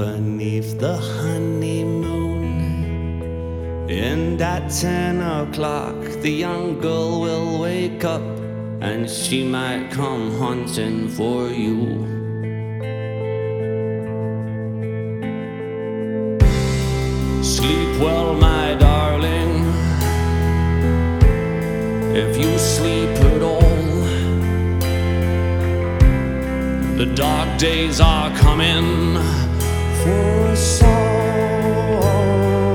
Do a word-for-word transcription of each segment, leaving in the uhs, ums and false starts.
beneath the honeymoon. And at ten o'clock the young girl will wake up, and she might come hunting for you. Sleep well, my darling, if you sleep at all. The dark days are coming for us all,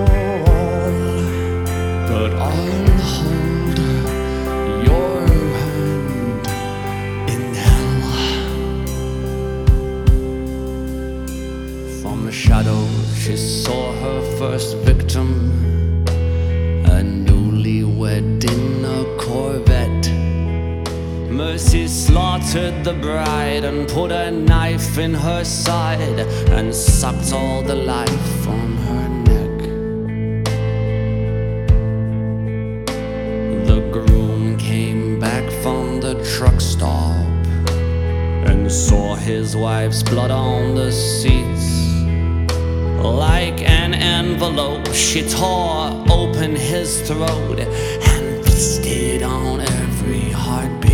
but I'll hold your hand in hell. From the shadows she saw her first victim, a newlywed in a Corvette. Mercy slaughtered the bride and put a knife in her side and sucked all the life from her neck. The groom came back from the truck stop and saw his wife's blood on the seats. Like an envelope, she tore open his throat and feasted on every heartbeat.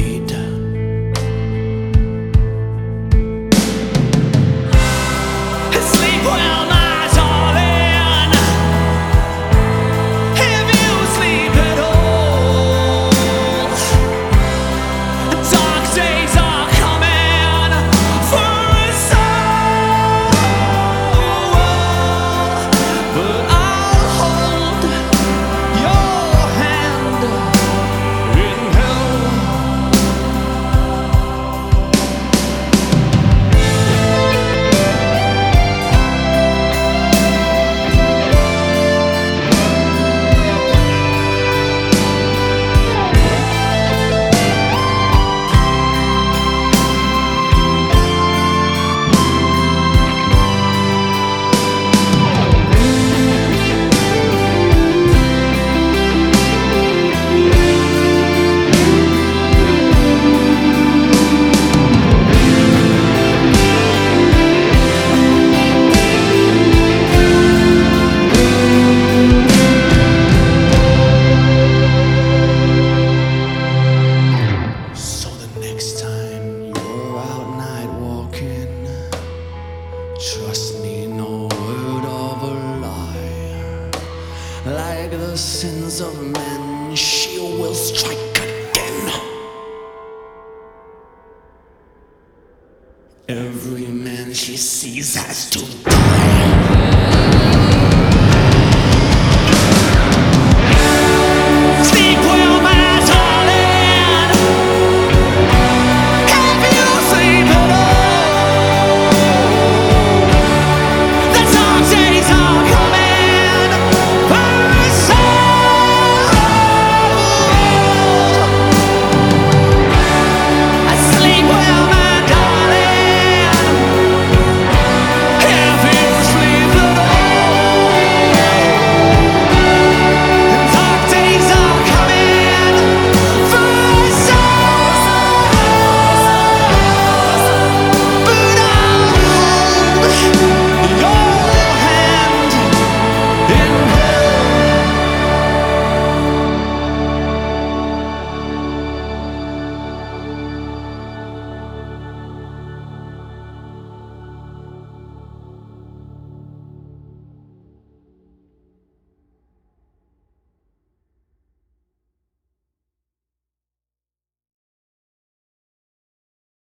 Trust me, no word of a lie. Like the sins of men, she will strike again. Every man she sees has to